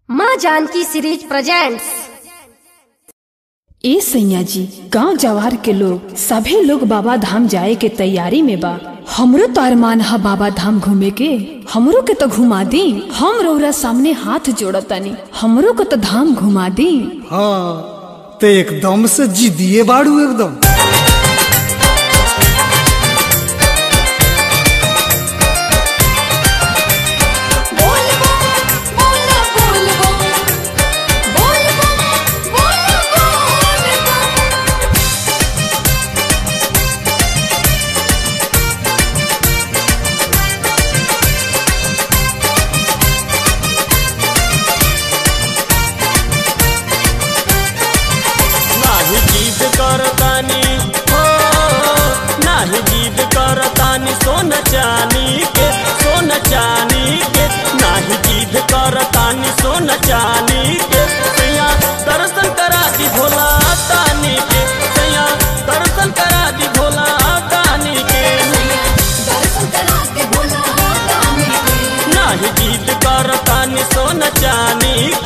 माँ Janaki series presents. ए सैया जी, गांव जवार के लोग सभी लोग बाबा धाम जाए के तैयारी में बा। हमरो तो अरमान है बाबा धाम घूमे के, हमरो के तो घुमा दी। हम रौरा सामने हाथ जोड़तानी, हमरो के तो धाम घुमा दी। हाँ तो एकदम से जिदिए बाड़ू एकदम। सोना चानी के नाही जिद करतानी सोना चानी के सैया दर्शन करा दी भोला तानी के, सैया दर्शन करा दी भोला तानी के, दर्शन करा दी भोला तानी के। नाही जिद करतानी सोना चानी